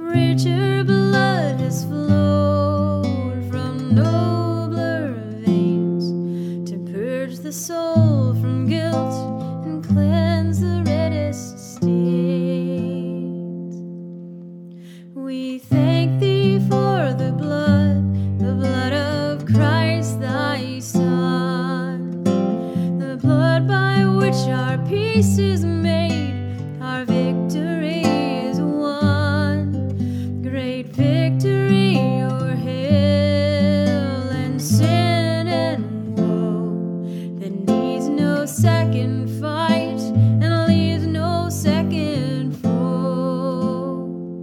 Richer blood has flowed from nobler veins to purge the soul from guilt and cleanse the reddest stains. We thank thee for the blood of Christ thy Son, the blood by which our peace is made, our victory is won. Great victory o'er hell and sin and woe, that needs no second fight and leaves no second foe.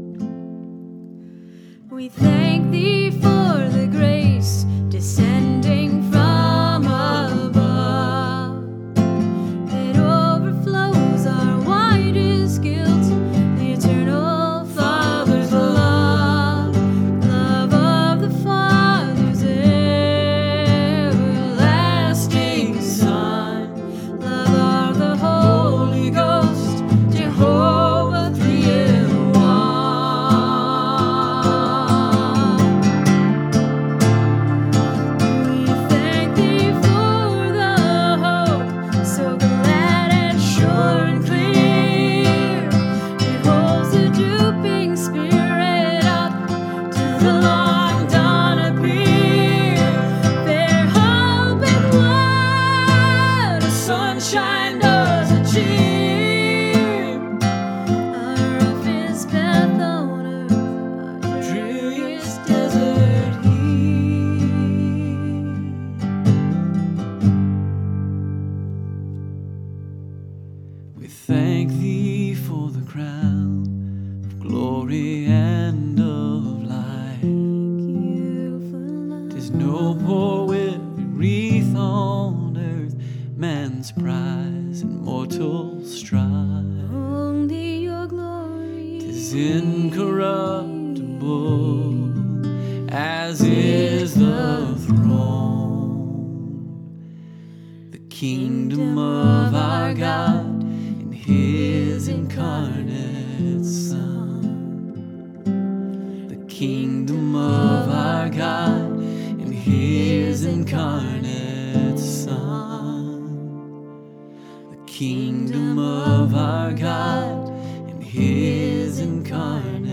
We thank thee for the grace descending from above, that overflows our widest guilt, the eternal Father's love, love of the Father's everlasting Son, love of the Holy Ghost, Jehovah three in one. We thank thee for the hope, so glad and sure and clear. It holds the drooping spirit up to the long dawn appear. Fair hope and what a sunshine does achieve. Our roughest path on earth, our dreariest desert heat. We thank thee for the crown of glory and of light. Tis no poor weary wreath on earth, man's prize and mortal strife. Only your glory is incorruptible, as is the throne, the kingdom of our God in his incarnate Son. The kingdom of our God in his incarnate Son. The kingdom of our God in his incarnate